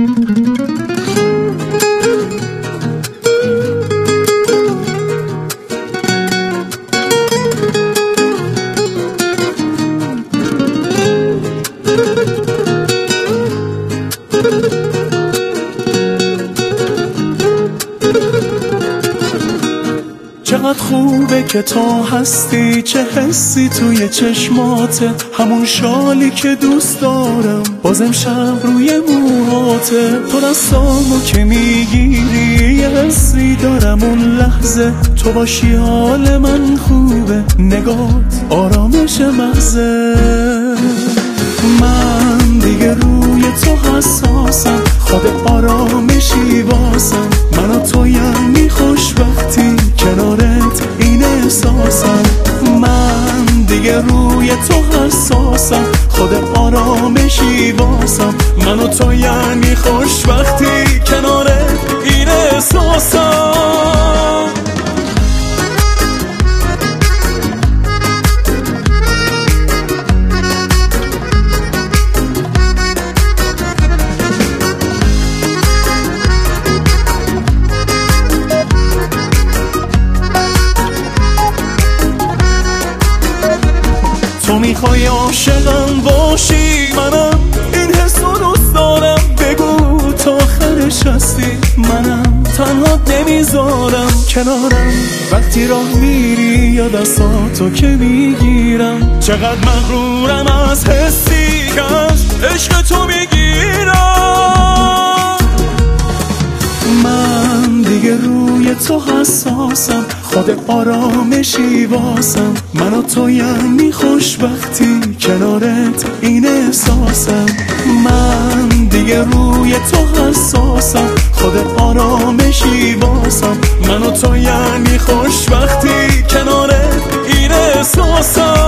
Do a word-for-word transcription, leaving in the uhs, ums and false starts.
چقدر خوبه که تو هستی، چه حسی توی چشماته، همون شالی که دوست دارم باز امشب روی موهاته. تو دستامو که میگیری یه حسی دارم اون لحظه، تو باشی حال من خوبه، نگات آرامش مغزه. من دیگه روی تو حساسم، خود آرامشی واسم، من و تو یعنی خوشبختی کنارت این احساسم. من دیگه روی تو حساسم، خود آرامشی واسم، من و تو یعنی خوشبختی کنارت این احساسم. تو میخوای عاشقم باشی، منم این حسو دوست دارم، بگو تا آخرش هستی، منم تنها نمیذارم کنارم. وقتی راه میری یا دستاتو که میگیرم، چقدر مغرورم از حسی که از عشق تو میگیرم. من دیگه روی تو حساسم، خود آرامشی واسم، من و تو یعنی خوشبختی کنارت این احساسم. من دیگه روی تو حساسم، خود آرامشی واسم، من و تو یعنی خوشبختی کنارت این احساسم.